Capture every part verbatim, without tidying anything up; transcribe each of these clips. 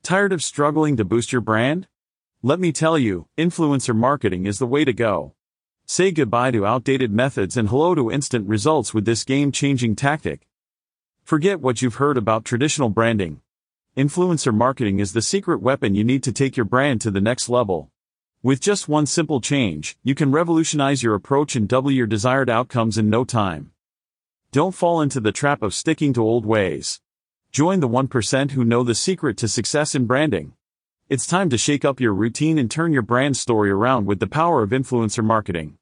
Tired of struggling to boost your brand? Let me tell you, influencer marketing is the way to go. Say goodbye to outdated methods and hello to instant results with this game-changing tactic. Forget what you've heard about traditional branding. Influencer marketing is the secret weapon you need to take your brand to the next level. With just one simple change, you can revolutionize your approach and double your desired outcomes in no time. Don't fall into the trap of sticking to old ways. Join the one percent who know the secret to success in branding. It's time to shake up your routine and turn your brand story around with the power of influencer marketing.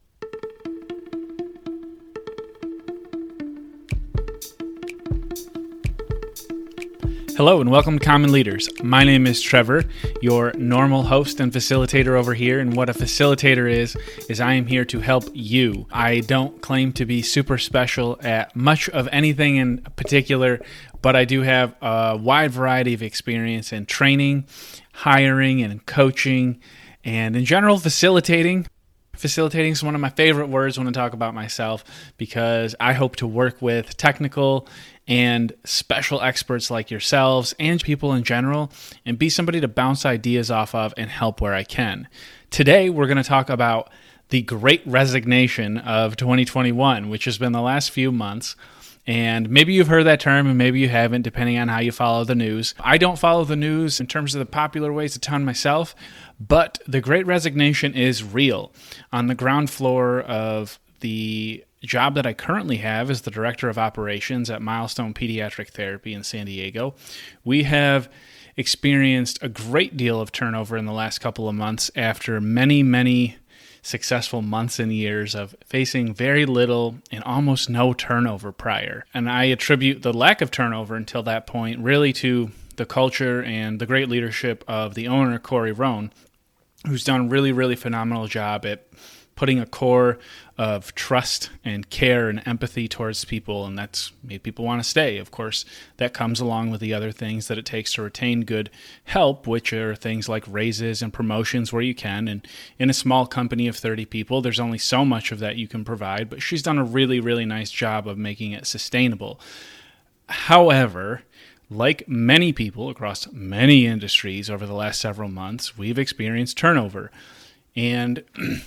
Hello and welcome to Common Leaders. My name is Trevor, your normal host and facilitator over here. And what a facilitator is, is I am here to help you. I don't claim to be super special at much of anything in particular, but I do have a wide variety of experience in training, hiring, and coaching, and in general, facilitating. Facilitating is one of my favorite words when I talk about myself because I hope to work with technical and special experts like yourselves and people in general and be somebody to bounce ideas off of and help where I can. Today, we're going to talk about the Great Resignation of twenty twenty-one, which has been the last few months. And maybe you've heard that term and maybe you haven't, depending on how you follow the news. I don't follow the news in terms of the popular ways a ton myself, but the Great Resignation is real. On the ground floor of the job that I currently have as the Director of Operations at Milestone Pediatric Therapy in San Diego, we have experienced a great deal of turnover in the last couple of months after many, many successful months and years of facing very little and almost no turnover prior. And I attribute the lack of turnover until that point really to the culture and the great leadership of the owner, Corey Rohn, who's done a really, really phenomenal job at putting a core of trust and care and empathy towards people, and that's made people want to stay. Of course, that comes along with the other things that it takes to retain good help, which are things like raises and promotions where you can. And in a small company of thirty people, there's only so much of that you can provide, but she's done a really, really nice job of making it sustainable. However, like many people across many industries over the last several months, we've experienced turnover. And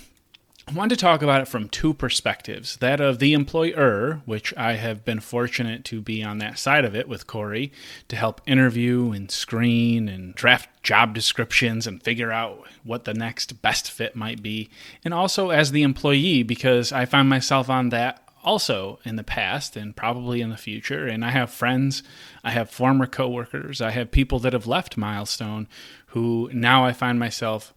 I wanted to talk about it from two perspectives. That of the employer, which I have been fortunate to be on that side of it with Corey to help interview and screen and draft job descriptions and figure out what the next best fit might be. And also as the employee, because I find myself on that also in the past and probably in the future. And I have friends, I have former coworkers, I have people that have left Milestone who now I find myself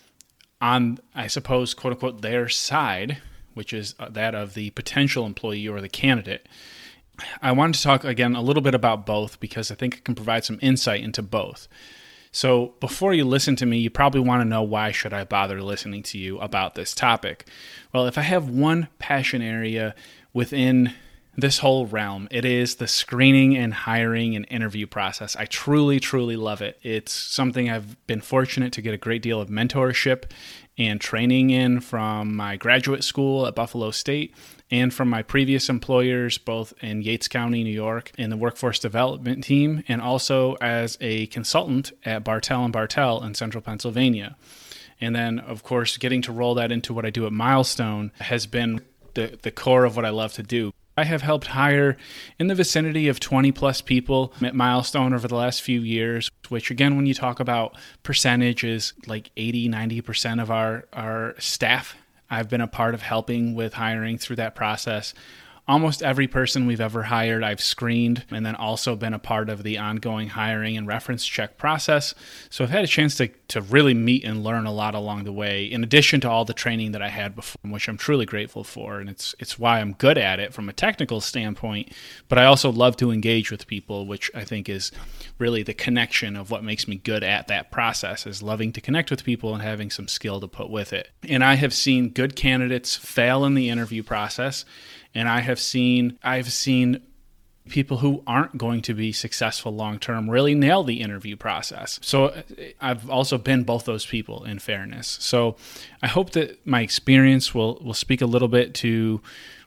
on, I suppose, quote unquote, their side, which is that of the potential employee or the candidate. I wanted to talk again a little bit about both because I think it can provide some insight into both. So before you listen to me, you probably want to know, why should I bother listening to you about this topic? Well, if I have one passion area within this whole realm, it is the screening and hiring and interview process. I truly, truly love it. It's something I've been fortunate to get a great deal of mentorship and training in from my graduate school at Buffalo State and from my previous employers, both in Yates County, New York, in the workforce development team, and also as a consultant at Bartell and Bartell in central Pennsylvania. And then, of course, getting to roll that into what I do at Milestone has been the, the core of what I love to do. I have helped hire in the vicinity of twenty plus people at Milestone over the last few years, which again, when you talk about percentages, like eighty, ninety percent of our, our staff, I've been a part of helping with hiring through that process. Almost every person we've ever hired, I've screened and then also been a part of the ongoing hiring and reference check process. So I've had a chance to, to really meet and learn a lot along the way, in addition to all the training that I had before, which I'm truly grateful for. And it's it's why I'm good at it from a technical standpoint, but I also love to engage with people, which I think is really the connection of what makes me good at that process, is loving to connect with people and having some skill to put with it. And I have seen good candidates fail in the interview process. And I have seen I've seen people who aren't going to be successful long-term really nail the interview process. So I've also been both those people, in fairness. So I hope that my experience will, will speak a little bit to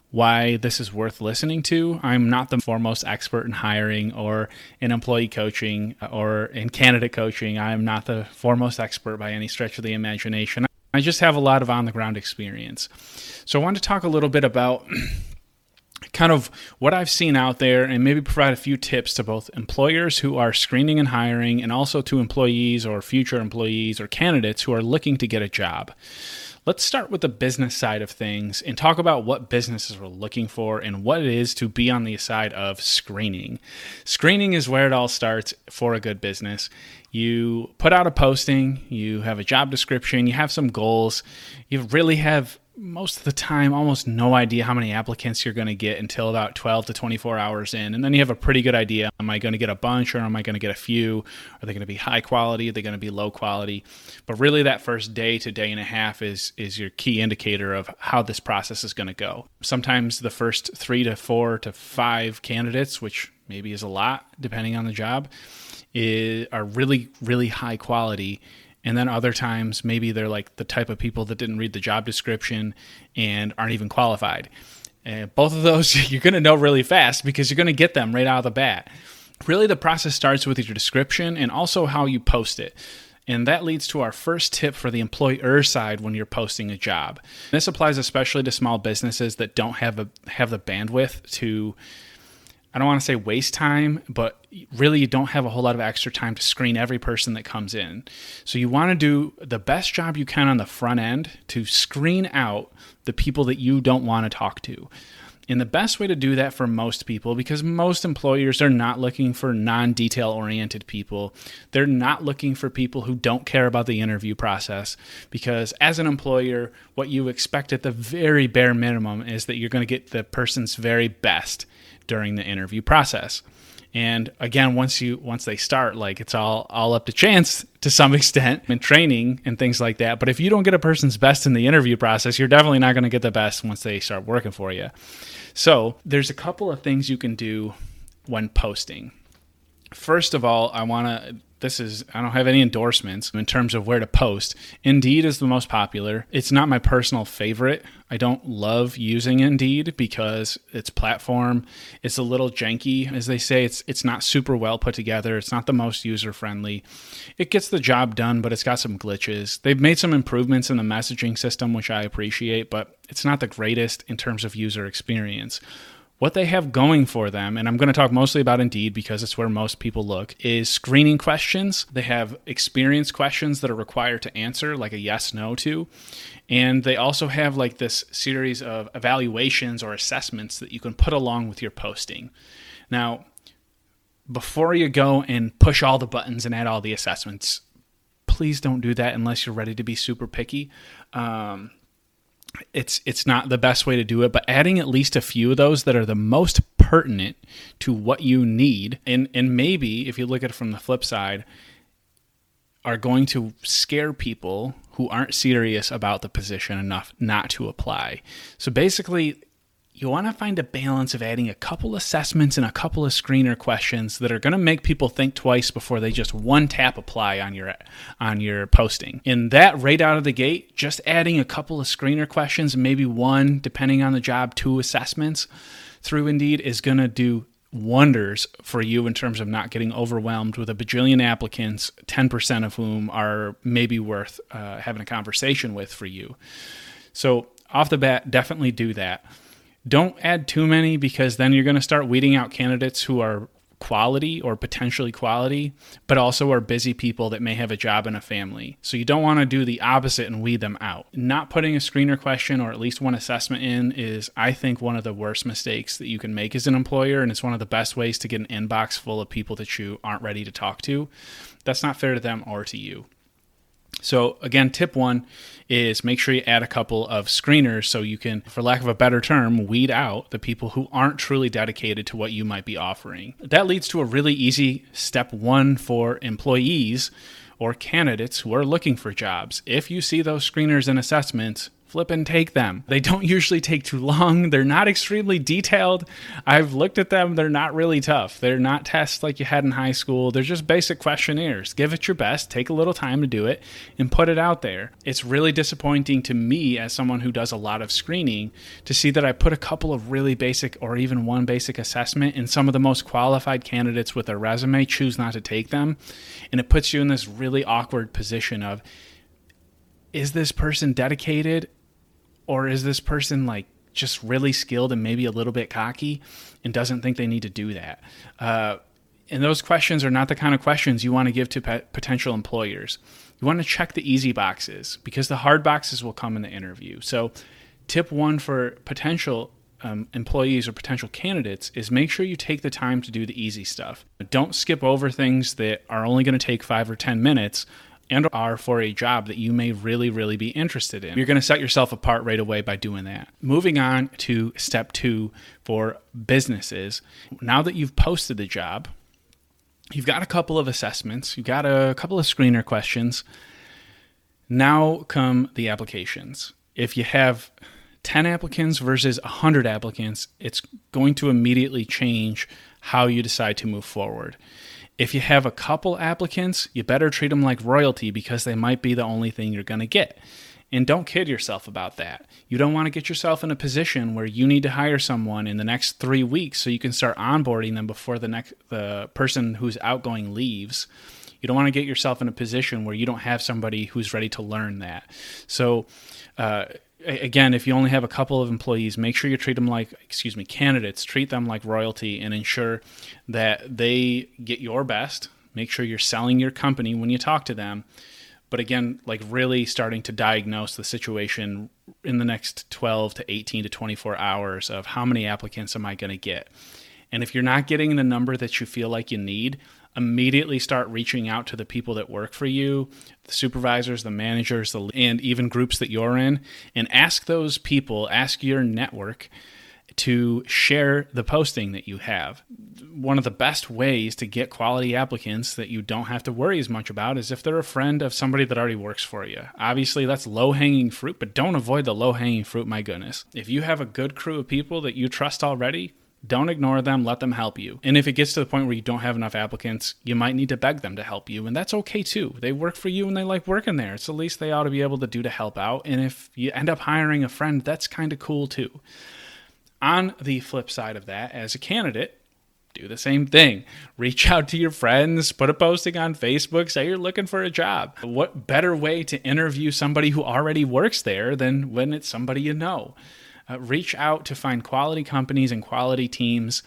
why this is worth listening to. I'm not the foremost expert in hiring or in employee coaching or in candidate coaching. I'm not the foremost expert by any stretch of the imagination. I just have a lot of on-the-ground experience. So I wanted to talk a little bit about kind of what I've seen out there and maybe provide a few tips to both employers who are screening and hiring and also to employees or future employees or candidates who are looking to get a job. Let's start with the business side of things and talk about what businesses are looking for and what it is to be on the side of screening. Screening is where it all starts for a good business. You put out a posting, you have a job description, you have some goals, you really have most of the time almost no idea how many applicants you're going to get until about twelve to twenty-four hours in. And then you have a pretty good idea. Am I going to get a bunch or am I going to get a few? Are they going to be high quality? Are they going to be low quality? But really that first day to day and a half is, is your key indicator of how this process is going to go. Sometimes the first three to four to five candidates, which maybe is a lot depending on the job, is, are really, really high quality. And then other times, maybe they're like the type of people that didn't read the job description and aren't even qualified. And both of those, you're going to know really fast because you're going to get them right out of the bat. Really, the process starts with your description and also how you post it. And that leads to our first tip for the employer side when you're posting a job. This applies especially to small businesses that don't have a, have the bandwidth to, I don't want to say waste time, but really you don't have a whole lot of extra time to screen every person that comes in. So you want to do the best job you can on the front end to screen out the people that you don't want to talk to. And the best way to do that for most people, because most employers are not looking for non-detail oriented people. They're not looking for people who don't care about the interview process, because as an employer, what you expect at the very bare minimum is that you're going to get the person's very best during the interview process. And again, once you once they start, like it's all all up to chance to some extent in training and things like that. But if you don't get a person's best in the interview process, you're definitely not going to get the best once they start working for you. So there's a couple of things you can do when posting. First of all, I want to, this is, I don't have any endorsements in terms of where to post. Indeed is the most popular. It's not my personal favorite. I don't love using Indeed because its platform is a little janky. As they say, it's it's not super well put together. It's not the most user-friendly. It gets the job done, but it's got some glitches. They've made some improvements in the messaging system, which I appreciate, but it's not the greatest in terms of user experience. What they have going for them, and I'm going to talk mostly about Indeed because it's where most people look, is screening questions. They have experience questions that are required to answer, like a yes, no to. And they also have like this series of evaluations or assessments that you can put along with your posting. Now, before you go and push all the buttons and add all the assessments, please don't do that unless you're ready to be super picky. Um, It's it's not the best way to do it, but adding at least a few of those that are the most pertinent to what you need, and, and maybe, if you look at it from the flip side, are going to scare people who aren't serious about the position enough not to apply. So basically, you want to find a balance of adding a couple assessments and a couple of screener questions that are going to make people think twice before they just one tap apply on your on your posting. And that right out of the gate, just adding a couple of screener questions, maybe one, depending on the job, two assessments through Indeed is going to do wonders for you in terms of not getting overwhelmed with a bajillion applicants, ten percent of whom are maybe worth uh, having a conversation with for you. So off the bat, definitely do that. Don't add too many because then you're going to start weeding out candidates who are quality or potentially quality, but also are busy people that may have a job and a family. So you don't want to do the opposite and weed them out. Not putting a screener question or at least one assessment in is, I think, one of the worst mistakes that you can make as an employer, and it's one of the best ways to get an inbox full of people that you aren't ready to talk to. That's not fair to them or to you. So again, tip one is make sure you add a couple of screeners so you can, for lack of a better term, weed out the people who aren't truly dedicated to what you might be offering. That leads to a really easy step one for employees or candidates who are looking for jobs. If you see those screeners and assessments, flip and take them. They don't usually take too long. They're not extremely detailed. I've looked at them. They're not really tough. They're not tests like you had in high school. They're just basic questionnaires. Give it your best. Take a little time to do it and put it out there. It's really disappointing to me as someone who does a lot of screening to see that I put a couple of really basic or even one basic assessment and some of the most qualified candidates with their resume choose not to take them. And it puts you in this really awkward position of, is this person dedicated, or is this person like just really skilled and maybe a little bit cocky and doesn't think they need to do that? Uh, and those questions are not the kind of questions you want to give to pe- potential employers. You want to check the easy boxes because the hard boxes will come in the interview. So tip one for potential um, employees or potential candidates is make sure you take the time to do the easy stuff. Don't skip over things that are only going to take five or ten minutes and are for a job that you may really, really be interested in. You're going to set yourself apart right away by doing that. Moving on to step two for businesses. Now that you've posted the job, you've got a couple of assessments, you've got a couple of screener questions. Now come the applications. If you have ten applicants versus one hundred applicants, it's going to immediately change how you decide to move forward. If you have a couple applicants, you better treat them like royalty because they might be the only thing you're going to get. And don't kid yourself about that. You don't want to get yourself in a position where you need to hire someone in the next three weeks so you can start onboarding them before the next the person who's outgoing leaves. You don't want to get yourself in a position where you don't have somebody who's ready to learn that. So, uh, again, if you only have a couple of employees, make sure you treat them like, excuse me, candidates, treat them like royalty and ensure that they get your best. Make sure you're selling your company when you talk to them. But again, like really starting to diagnose the situation in the next twelve to eighteen to twenty-four hours of how many applicants am I going to get? And if you're not getting the number that you feel like you need, immediately start reaching out to the people that work for you, the supervisors, the managers, the, and even groups that you're in, and ask those people, ask your network to share the posting that you have. One of the best ways to get quality applicants that you don't have to worry as much about is if they're a friend of somebody that already works for you. Obviously, that's low-hanging fruit, but don't avoid the low-hanging fruit, my goodness. If you have a good crew of people that you trust already, don't ignore them, let them help you. And if it gets to the point where you don't have enough applicants, you might need to beg them to help you, and that's okay too. They work for you and they like working there. It's the least they ought to be able to do to help out. And if you end up hiring a friend, that's kind of cool too. On the flip side of that, as a candidate, do the same thing. Reach out to your friends, put a posting on Facebook, say you're looking for a job. What better way to interview somebody who already works there than when it's somebody you know? Uh, reach out to find quality companies and quality teams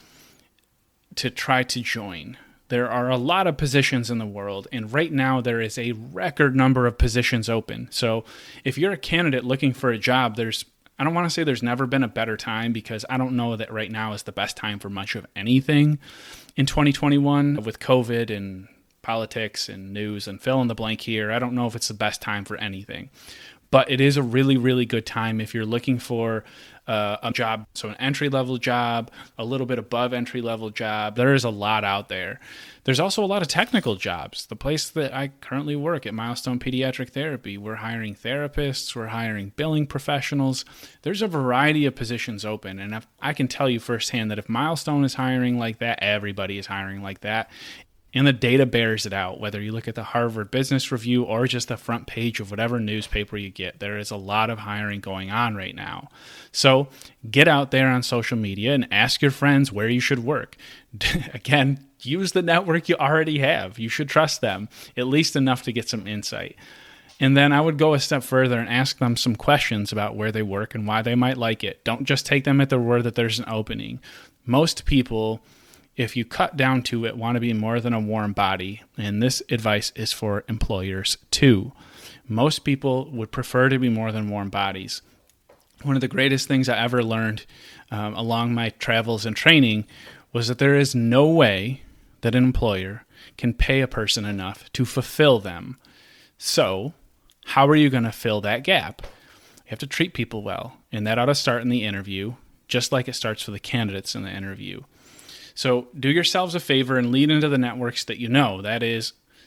to try to join. There are a lot of positions in the world, and right now there is a record number of positions open. So if you're a candidate looking for a job, there's I don't want to say there's never been a better time because I don't know that right now is the best time for much of anything in twenty twenty-one with COVID and politics and news and fill in the blank here. I don't know if it's the best time for anything. But it is a really, really good time if you're looking for uh, a job, so an entry-level job, a little bit above entry-level job. There is a lot out there. There's also a lot of technical jobs. The place that I currently work at Milestone Pediatric Therapy, we're hiring therapists, we're hiring billing professionals. There's a variety of positions open, and if, I can tell you firsthand that if Milestone is hiring like that, everybody is hiring like that. And the data bears it out, whether you look at the Harvard Business Review or just the front page of whatever newspaper you get. There is a lot of hiring going on right now. So get out there on social media and ask your friends where you should work. Again, use the network you already have. You should trust them, at least enough to get some insight. And then I would go a step further and ask them some questions about where they work and why they might like it. Don't just take them at their word that there's an opening. Most people, if you cut down to it, want to be more than a warm body, and this advice is for employers too. Most people would prefer to be more than warm bodies. One of the greatest things I ever learned um, along my travels and training was that there is no way that an employer can pay a person enough to fulfill them. So, how are you going to fill that gap? You have to treat people well, and that ought to start in the interview, just like it starts for the candidates in the interview. So do yourselves a favor and lead into the networks that you know. That is,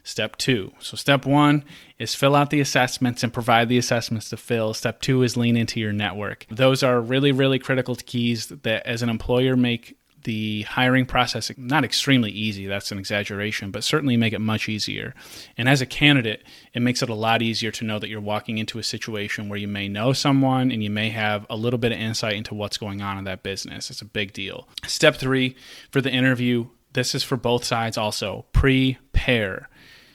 Step two. So step one is fill out the assessments and provide the assessments to fill. Step two is lean into your network. Those are really, really critical keys that as an employer make the hiring process not extremely easy, that's an exaggeration, but certainly make it much easier. And as a candidate, it makes it a lot easier to know that you're walking into a situation where you may know someone and you may have a little bit of insight into what's going on in that business. It's a big deal. Step three for the interview, this is for both sides also, prepare.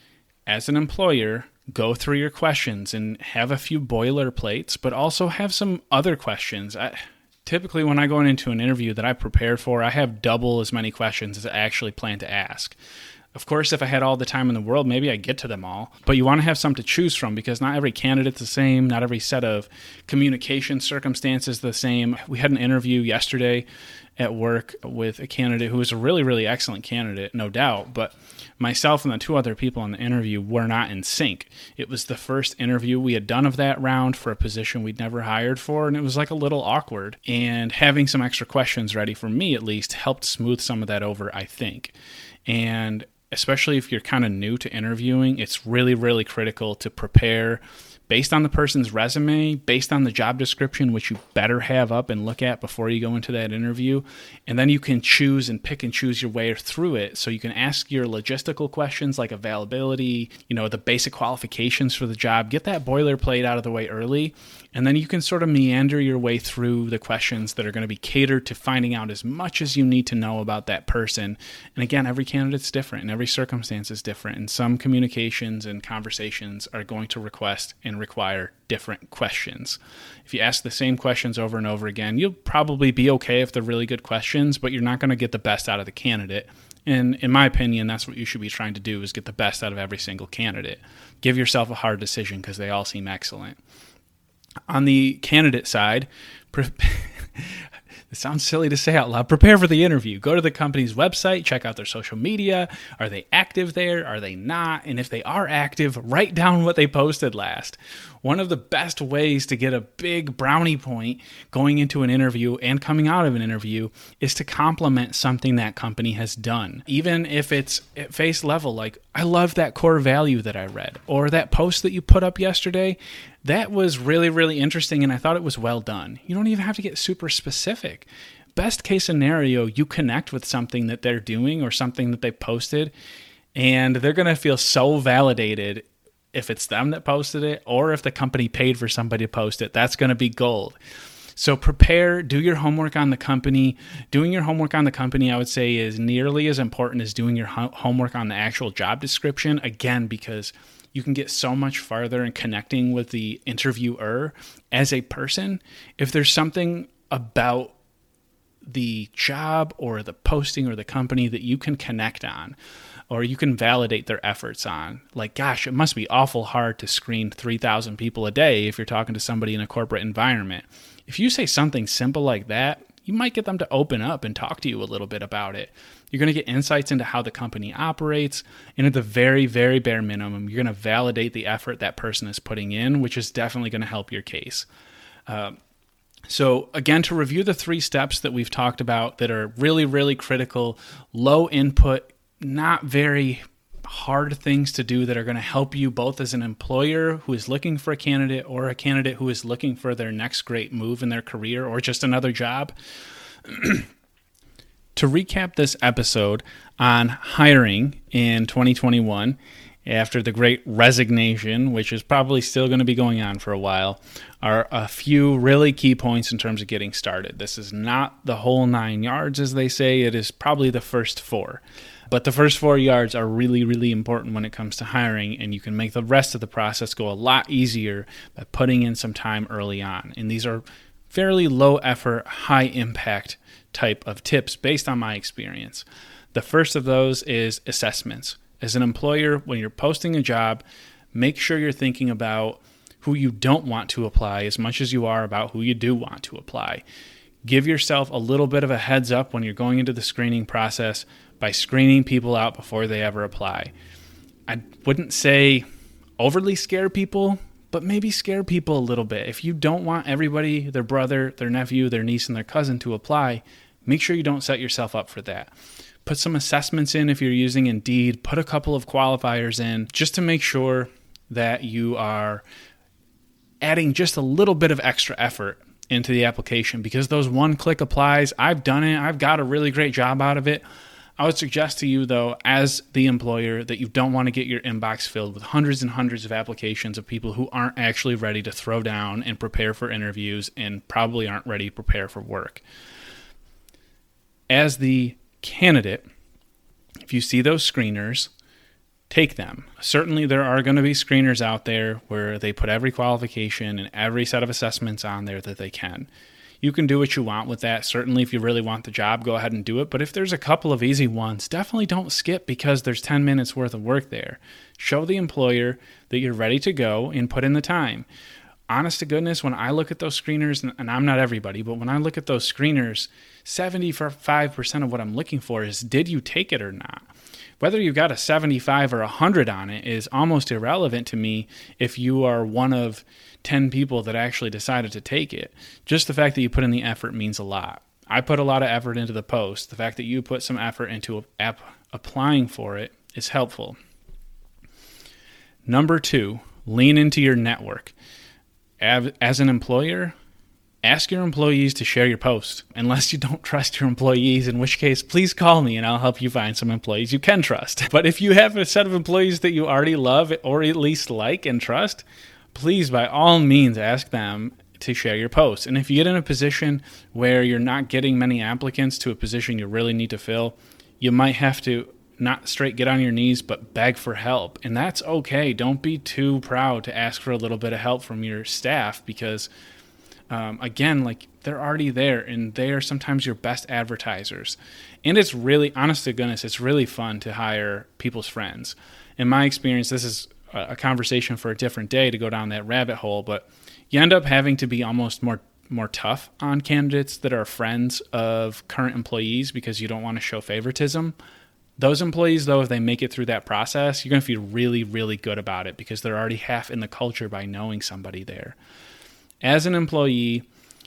As an employer, go through your questions and have a few boilerplates, but also have some other questions. I, Typically, when I go into an interview that I prepared for, I have double as many questions as I actually plan to ask. Of course, if I had all the time in the world, maybe I'd get to them all. But you want to have some to choose from because not every candidate's the same. Not every set of communication circumstances is the same. We had an interview yesterday at work with a candidate who was a really, really excellent candidate, no doubt. But myself and the two other people in the interview were not in sync. It was the first interview we had done of that round for a position we'd never hired for, and it was like a little awkward. And having some extra questions ready for me, at least, helped smooth some of that over, I think. And especially if you're kind of new to interviewing, it's really, really critical to prepare based on the person's resume, based on the job description, which you better have up and look at before you go into that interview. And then you can choose and pick and choose your way through it. So you can ask your logistical questions like availability, you know, the basic qualifications for the job, get that boilerplate out of the way early. And then you can sort of meander your way through the questions that are going to be catered to finding out as much as you need to know about that person. And again, every candidate's different and every circumstance is different. And some communications and conversations are going to request and require different questions. If you ask the same questions over and over again, you'll probably be okay if they're really good questions, but you're not going to get the best out of the candidate. And in my opinion, that's what you should be trying to do, is get the best out of every single candidate. Give yourself a hard decision because they all seem excellent. On the candidate side, pre- it sounds silly to say out loud, prepare for the interview. Go to the company's website, check out their social media. Are they active there? Are they not? And if they are active, write down what they posted last. One of the best ways to get a big brownie point going into an interview and coming out of an interview is to compliment something that company has done. Even if it's at face level, like, I love that core value that I read, or that post that you put up yesterday, that was really, really interesting and I thought it was well done. You don't even have to get super specific. Best case scenario, you connect with something that they're doing or something that they posted, and they're going to feel so validated if it's them that posted it or if the company paid for somebody to post it. That's going to be gold. So prepare, do your homework on the company. Doing your homework on the company, I would say, is nearly as important as doing your ho- homework on the actual job description. Again, because you can get so much farther in connecting with the interviewer as a person if there's something about the job or the posting or the company that you can connect on, or you can validate their efforts on. Like, gosh, it must be awful hard to screen three thousand people a day if you're talking to somebody in a corporate environment. If you say something simple like that, you might get them to open up and talk to you a little bit about it. You're going to get insights into how the company operates, and at the very, very bare minimum, you're going to validate the effort that person is putting in, which is definitely going to help your case. Uh, So again, to review the three steps that we've talked about that are really, really critical, low input, not very hard things to do that are going to help you both as an employer who is looking for a candidate or a candidate who is looking for their next great move in their career or just another job. To recap this episode on hiring in twenty twenty-one, after the great resignation, which is probably still going to be going on for a while, are a few really key points in terms of getting started. This is not the whole nine yards, as they say. It is probably the first four. But the first four yards are really, really important when it comes to hiring, and you can make the rest of the process go a lot easier by putting in some time early on. And these are fairly low effort, high impact type of tips based on my experience. The first of those is assessments. As an employer, when you're posting a job, make sure you're thinking about who you don't want to apply as much as you are about who you do want to apply. Give yourself a little bit of a heads up when you're going into the screening process by screening people out before they ever apply. I wouldn't say overly scare people, but maybe scare people a little bit. If you don't want everybody, their brother, their nephew, their niece, and their cousin to apply, make sure you don't set yourself up for that. Put some assessments in if you're using Indeed. Put a couple of qualifiers in just to make sure that you are adding just a little bit of extra effort into the application, because those one-click applies, I've done it. I've got a really great job out of it. I would suggest to you, though, as the employer, that you don't want to get your inbox filled with hundreds and hundreds of applications of people who aren't actually ready to throw down and prepare for interviews and probably aren't ready to prepare for work. As the candidate, if you see those screeners, take them. Certainly there are going to be screeners out there where they put every qualification and every set of assessments on there that they can. You can do what you want with that. Certainly if you really want the job, go ahead and do it. But if there's a couple of easy ones, definitely don't skip because there's ten minutes worth of work there. Show the employer that you're ready to go and put in the time. Honest to goodness, when I look at those screeners, and I'm not everybody, but when I look at those screeners, seventy-five percent of what I'm looking for is, did you take it or not? Whether you've got a seventy-five or one hundred on it is almost irrelevant to me if you are one of ten people that actually decided to take it. Just the fact that you put in the effort means a lot. I put a lot of effort into the post. The fact that you put some effort into app applying for it is helpful. Number two, lean into your network. As an employer, ask your employees to share your post, unless you don't trust your employees, in which case, please call me and I'll help you find some employees you can trust. But if you have a set of employees that you already love or at least like and trust, please, by all means, ask them to share your post. And if you get in a position where you're not getting many applicants to a position you really need to fill, you might have to not straight get on your knees, but beg for help. And that's okay. Don't be too proud to ask for a little bit of help from your staff because Um, again, like they're already there and they are sometimes your best advertisers. And it's really, honest to goodness, it's really fun to hire people's friends. In my experience, this is a conversation for a different day to go down that rabbit hole, but you end up having to be almost more more tough on candidates that are friends of current employees because you don't want to show favoritism. Those employees, though, if they make it through that process, you're going to feel really, really good about it because they're already half in the culture by knowing somebody there. As an employee,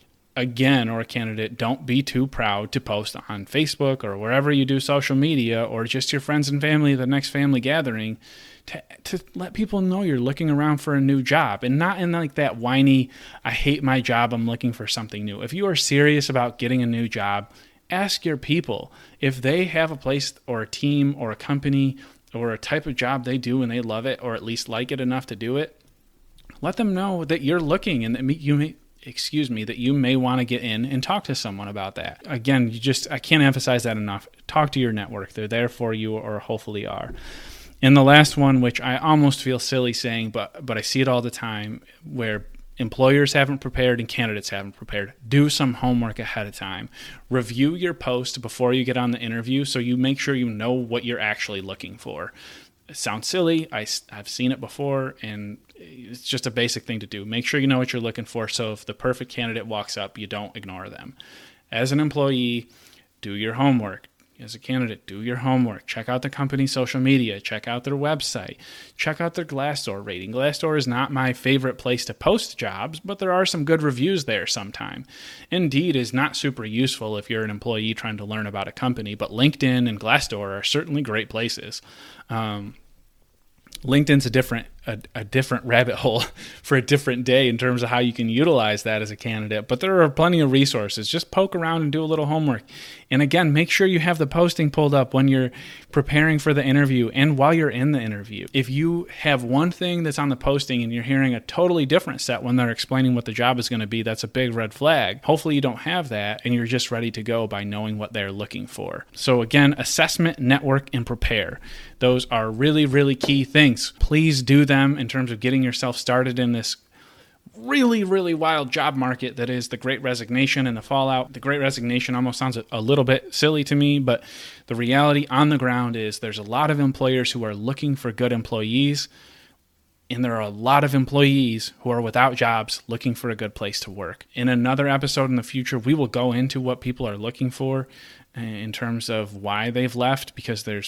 again, or a candidate, don't be too proud to post on Facebook or wherever you do social media or just your friends and family at the next family gathering to, to let people know you're looking around for a new job and not in like that whiny, I hate my job, I'm looking for something new. If you are serious about getting a new job, ask your people if they have a place or a team or a company or a type of job they do and they love it or at least like it enough to do it. Let them know that you're looking and that you may, excuse me, that you may want to get in and talk to someone about that. Again, you just, I can't emphasize that enough. Talk to your network. They're there for you or hopefully are. And the last one, which I almost feel silly saying, but but I see it all the time, where employers haven't prepared and candidates haven't prepared. Do some homework ahead of time. Review your post before you get on the interview so you make sure you know what you're actually looking for. It sounds silly. I, I've seen it before, and it's just a basic thing to do. Make sure you know what you're looking for so if the perfect candidate walks up, you don't ignore them. As an employee, do your homework. As a candidate, do your homework. Check out the company's social media. Check out their website. Check out their Glassdoor rating. Glassdoor is not my favorite place to post jobs, but there are some good reviews there sometime. Indeed is not super useful if you're an employee trying to learn about a company, but LinkedIn and Glassdoor are certainly great places. Um, LinkedIn's a different a, a different rabbit hole for a different day in terms of how you can utilize that as a candidate. But there are plenty of resources. Just poke around and do a little homework. And again, make sure you have the posting pulled up when you're preparing for the interview and while you're in the interview. If you have one thing that's on the posting and you're hearing a totally different set when they're explaining what the job is going to be, that's a big red flag. Hopefully you don't have that and you're just ready to go by knowing what they're looking for. So again, assessment, network, and prepare. Those are really, really key things. Please do them in terms of getting yourself started in this really, really wild job market that is the Great Resignation and the fallout. The Great Resignation almost sounds a little bit silly to me, but the reality on the ground is there's a lot of employers who are looking for good employees, and there are a lot of employees who are without jobs looking for a good place to work. In another episode in the future, we will go into what people are looking for in terms of why they've left, because there's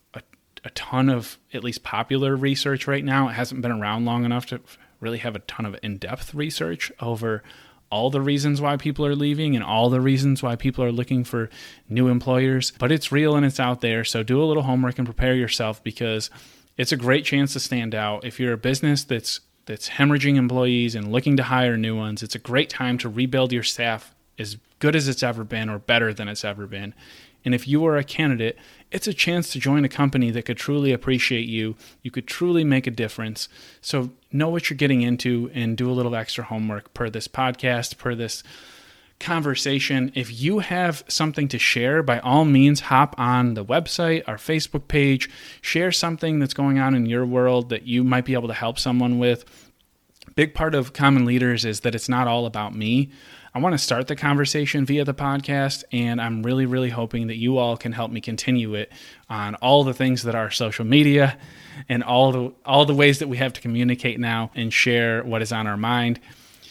a ton of at least popular research right now. It hasn't been around long enough to really have a ton of in-depth research over all the reasons why people are leaving and all the reasons why people are looking for new employers, but it's real and it's out there. So do a little homework and prepare yourself, because it's a great chance to stand out. If you're a business that's that's hemorrhaging employees and looking to hire new ones, it's a great time to rebuild your staff as good as it's ever been or better than it's ever been. And if you are a candidate, it's a chance to join a company that could truly appreciate you. You could truly make a difference. So know what you're getting into and do a little extra homework per this podcast, per this conversation. If you have something to share, by all means, hop on the website, our Facebook page, share something that's going on in your world that you might be able to help someone with. Big part of Common Leaders is that it's not all about me. I want to start the conversation via the podcast, and I'm really, really hoping that you all can help me continue it on all the things that are social media and all the all the ways that we have to communicate now and share what is on our mind.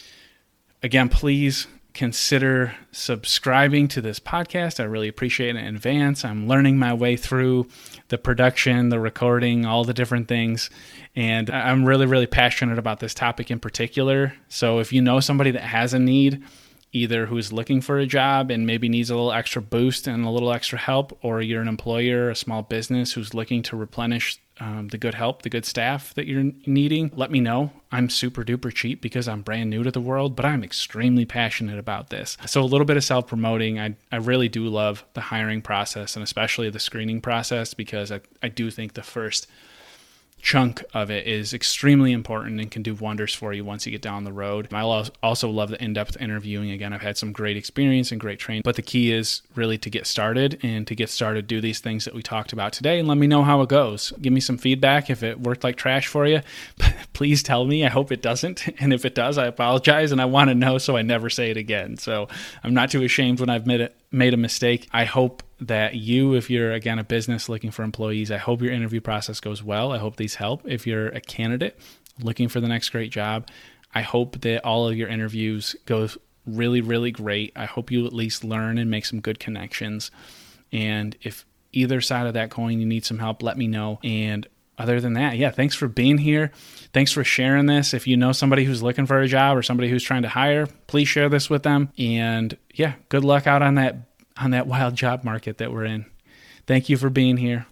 Again, please consider subscribing to this podcast. I really appreciate it in advance. I'm learning my way through the production, the recording, all the different things. And I'm really, really passionate about this topic in particular. So if you know somebody that has a need, either who's looking for a job and maybe needs a little extra boost and a little extra help, or you're an employer, a small business who's looking to replenish um, the good help, the good staff that you're needing, let me know. I'm super duper cheap because I'm brand new to the world, but I'm extremely passionate about this. So a little bit of self-promoting. I, I really do love the hiring process, and especially the screening process, because I, I do think the first chunk of it is extremely important and can do wonders for you once you get down the road. I also love the in-depth interviewing. Again, I've had some great experience and great training, but the key is really to get started, and to get started, do these things that we talked about today, and let me know how it goes. Give me some feedback. If it worked like trash for you, please tell me. I hope it doesn't. And if it does, I apologize, and I want to know so I never say it again. So I'm not too ashamed when I've made it, made a mistake. I hope that you, if you're, again, a business looking for employees, I hope your interview process goes well. I hope these help. If you're a candidate looking for the next great job, I hope that all of your interviews go really, really great. I hope you at least learn and make some good connections. And if either side of that coin you need some help, let me know. And other than that, yeah, thanks for being here. Thanks for sharing this. If you know somebody who's looking for a job or somebody who's trying to hire, please share this with them. And yeah, good luck out on that on that wild job market that we're in. Thank you for being here.